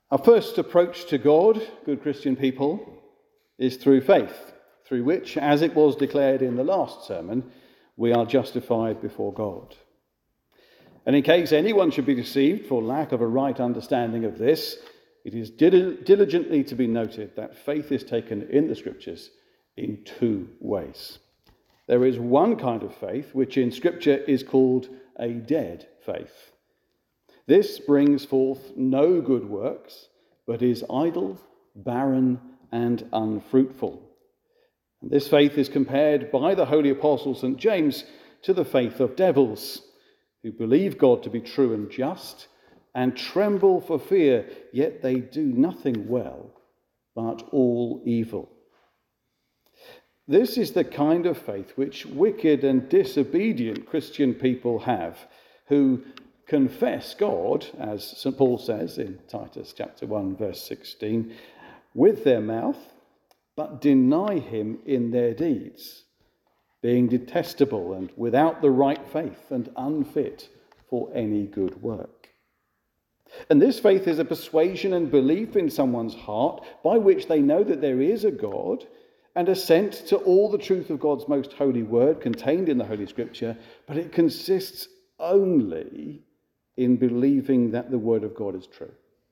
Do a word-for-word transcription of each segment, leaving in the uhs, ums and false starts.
Our first approach to God, good Christian people, is through faith, through which, as it was declared in the last sermon, we are justified before God. And in case anyone should be deceived for lack of a right understanding of this, it is diligently to be noted that faith is taken in the Scriptures in two ways. There is one kind of faith which in Scripture is called a dead faith. This brings forth no good works, but is idle, barren, and unfruitful. And this faith is compared by the Holy Apostle Saint James to the faith of devils, who believe God to be true and just, and tremble for fear, yet they do nothing well, but all evil. This is the kind of faith which wicked and disobedient Christian people have, who confess God, as Saint Paul says in Titus chapter one, verse sixteen, with their mouth, but deny him in their deeds, being detestable and without the right faith and unfit for any good work. And this faith is a persuasion and belief in someone's heart by which they know that there is a God and assent to all the truth of God's most holy word contained in the Holy Scripture, but it consists only in believing that the word of God is true.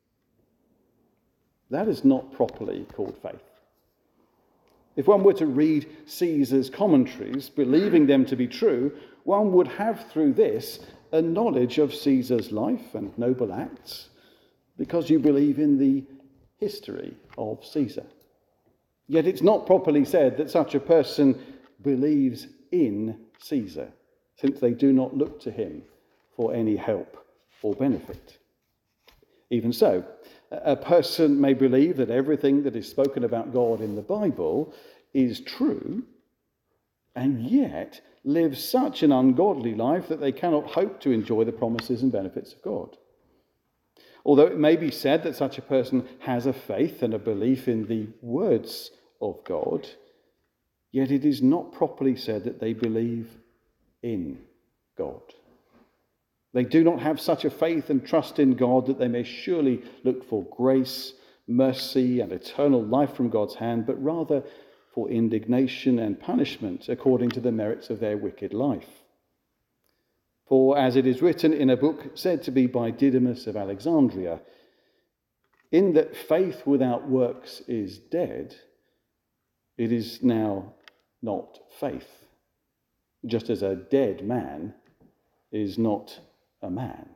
That is not properly called faith. If one were to read Caesar's commentaries, believing them to be true, one would have through this a knowledge of Caesar's life and noble acts, because you believe in the history of Caesar. Yet it's not properly said that such a person believes in Caesar, since they do not look to him for any help or benefit. Even so, a person may believe that everything that is spoken about God in the Bible is true, and yet live such an ungodly life that they cannot hope to enjoy the promises and benefits of God. Although it may be said that such a person has a faith and a belief in the words of God, yet it is not properly said that they believe in God. They do not have such a faith and trust in God that they may surely look for grace, mercy, and eternal life from God's hand, but rather for indignation and punishment according to the merits of their wicked life. For as it is written in a book said to be by Didymus of Alexandria, in that faith without works is dead, it is now not faith, just as a dead man is not a man.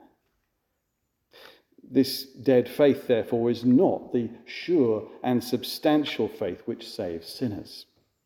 This dead faith, therefore, is not the sure and substantial faith which saves sinners.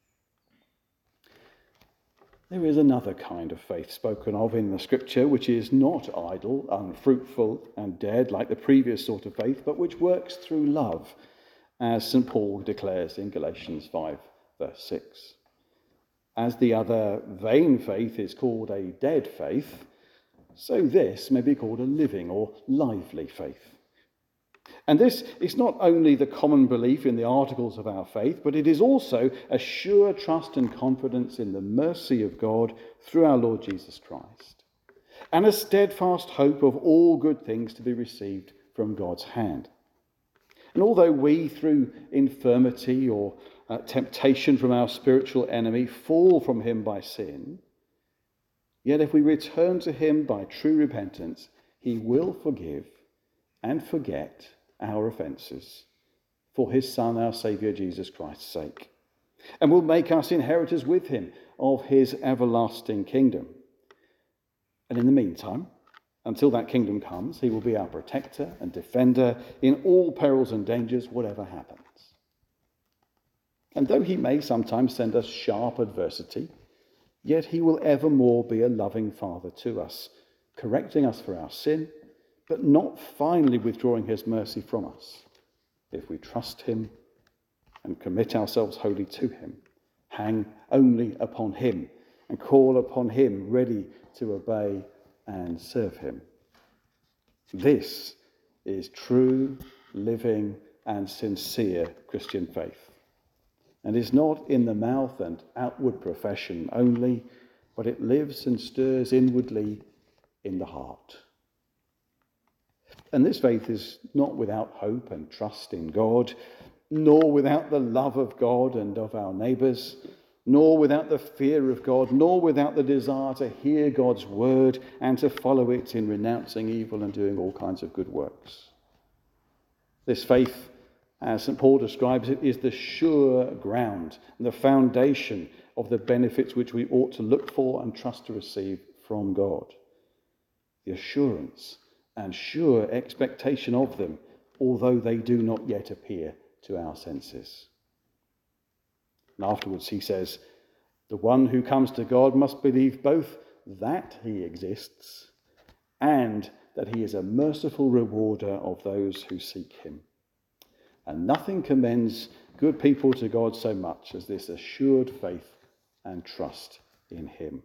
There is another kind of faith spoken of in the Scripture, which is not idle, unfruitful, and dead like the previous sort of faith, but which works through love, as Saint Paul declares in Galatians five, verse six. As the other vain faith is called a dead faith, so this may be called a living or lively faith. And this is not only the common belief in the articles of our faith, but it is also a sure trust and confidence in the mercy of God through our Lord Jesus Christ, and a steadfast hope of all good things to be received from God's hand. And although we, through infirmity or uh, temptation from our spiritual enemy, fall from him by sin, yet if we return to him by true repentance, he will forgive and forget our offences for his Son, our Saviour, Jesus Christ's sake, and will make us inheritors with him of his everlasting kingdom. And in the meantime, until that kingdom comes, he will be our protector and defender in all perils and dangers, whatever happens. And though he may sometimes send us sharp adversity, yet he will evermore be a loving Father to us, correcting us for our sin, but not finally withdrawing his mercy from us, if we trust him and commit ourselves wholly to him, hang only upon him, and call upon him ready to obey and serve him. This is true, living, and sincere Christian faith, and is not in the mouth and outward profession only, but it lives and stirs inwardly in the heart. And this faith is not without hope and trust in God, nor without the love of God and of our neighbours, nor without the fear of God, nor without the desire to hear God's word and to follow it in renouncing evil and doing all kinds of good works. This faith, as Saint Paul describes it, is the sure ground and the foundation of the benefits which we ought to look for and trust to receive from God. The assurance and sure expectation of them, although they do not yet appear to our senses. And afterwards he says, the one who comes to God must believe both that he exists and that he is a merciful rewarder of those who seek him. And nothing commends good people to God so much as this assured faith and trust in him.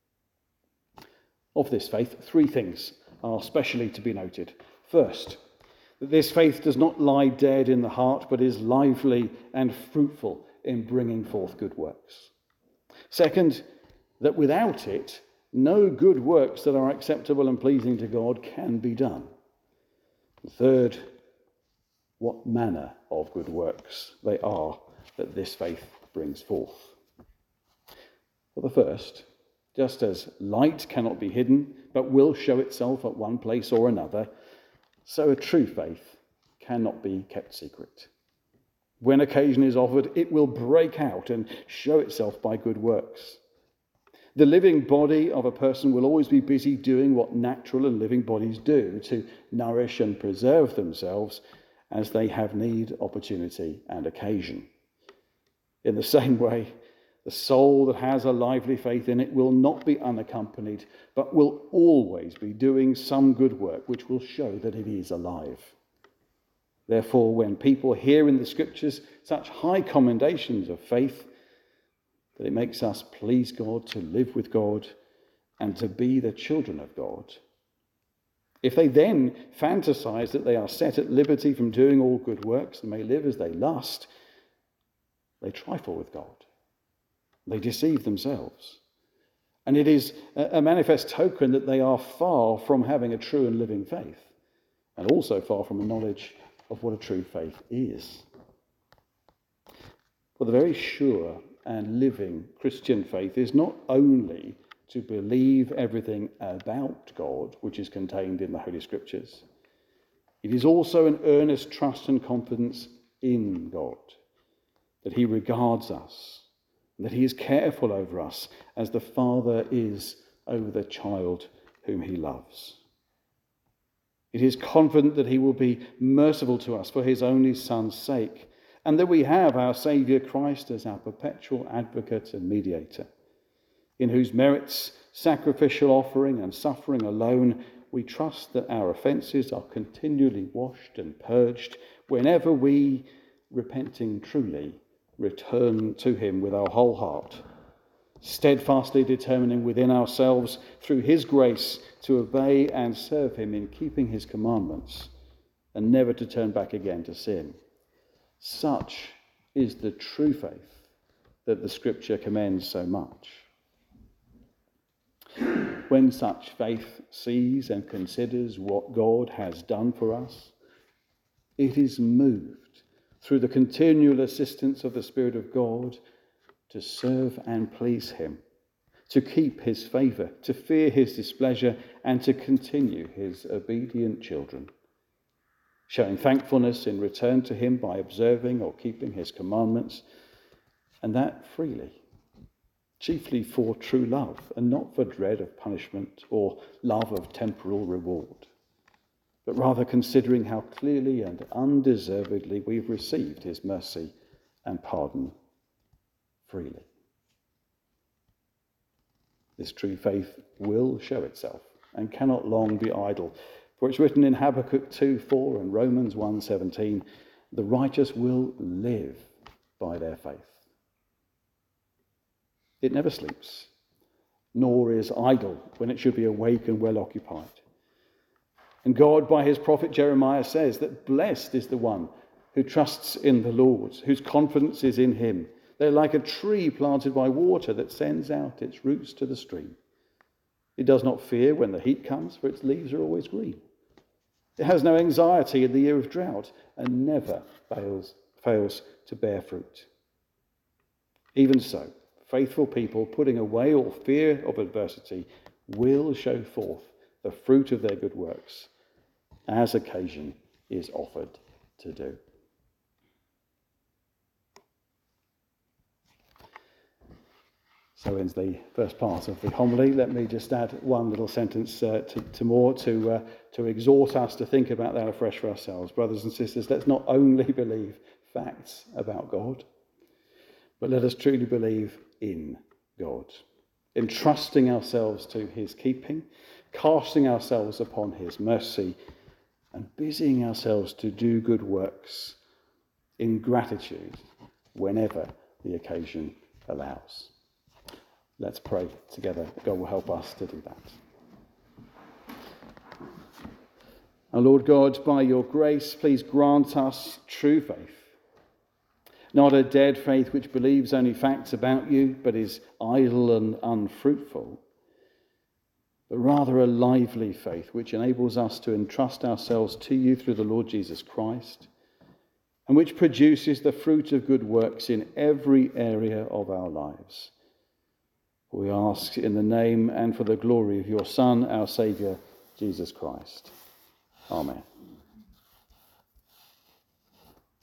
Of this faith, three things are specially to be noted. First, that this faith does not lie dead in the heart, but is lively and fruitful in bringing forth good works. Second, that without it, no good works that are acceptable and pleasing to God can be done. And third, what manner of good works they are that this faith brings forth. For the first, just as light cannot be hidden, but will show itself at one place or another, so a true faith cannot be kept secret. When occasion is offered, it will break out and show itself by good works. The living body of a person will always be busy doing what natural and living bodies do to nourish and preserve themselves as they have need, opportunity, and occasion. In the same way, the soul that has a lively faith in it will not be unaccompanied, but will always be doing some good work which will show that it is alive. Therefore, when people hear in the Scriptures such high commendations of faith, that it makes us please God, to live with God, and to be the children of God. If they then fantasize that they are set at liberty from doing all good works and may live as they lust, they trifle with God. They deceive themselves. And it is a manifest token that they are far from having a true and living faith, and also far from a knowledge of what a true faith is. For the very sure and living Christian faith is not only to believe everything about God which is contained in the Holy Scriptures, it is also an earnest trust and confidence in God, that he regards us, that he is careful over us as the Father is over the child whom he loves. It is confident that he will be merciful to us for his only Son's sake, and that we have our Saviour Christ as our perpetual advocate and mediator, in whose merits, sacrificial offering and suffering alone, we trust that our offences are continually washed and purged whenever we, repenting truly, return to him with our whole heart, steadfastly determining within ourselves through his grace to obey and serve him in keeping his commandments and never to turn back again to sin. Such is the true faith that the Scripture commends so much. When such faith sees and considers what God has done for us, it is moved through the continual assistance of the Spirit of God to serve and please him, to keep his favour, to fear his displeasure, and to continue his obedient children, showing thankfulness in return to him by observing or keeping his commandments, and that freely, chiefly for true love, and not for dread of punishment or love of temporal reward, but rather considering how clearly and undeservedly we've received his mercy and pardon freely. This true faith will show itself and cannot long be idle, for it's written in Habakkuk two four and Romans one seventeen, the righteous will live by their faith. It never sleeps, nor is idle when it should be awake and well occupied. And God, by his prophet Jeremiah, says that blessed is the one who trusts in the Lord, whose confidence is in him. They're like a tree planted by water that sends out its roots to the stream. It does not fear when the heat comes, for its leaves are always green. It has no anxiety in the year of drought and never fails, fails to bear fruit. Even so, faithful people putting away all fear of adversity will show forth the fruit of their good works as occasion is offered to do. So ends the first part of the homily. Let me just add one little sentence uh, to, to more to, uh, to exhort us to think about that afresh for ourselves. Brothers and sisters, let's not only believe facts about God, but let us truly believe in God, entrusting ourselves to his keeping, casting ourselves upon his mercy, and busying ourselves to do good works in gratitude whenever the occasion allows. Let's pray together that God will help us to do that. Our Lord God, by your grace, please grant us true faith. Not a dead faith which believes only facts about you, but is idle and unfruitful, but rather a lively faith which enables us to entrust ourselves to you through the Lord Jesus Christ, and which produces the fruit of good works in every area of our lives. We ask in the name and for the glory of your Son, our Saviour, Jesus Christ. Amen.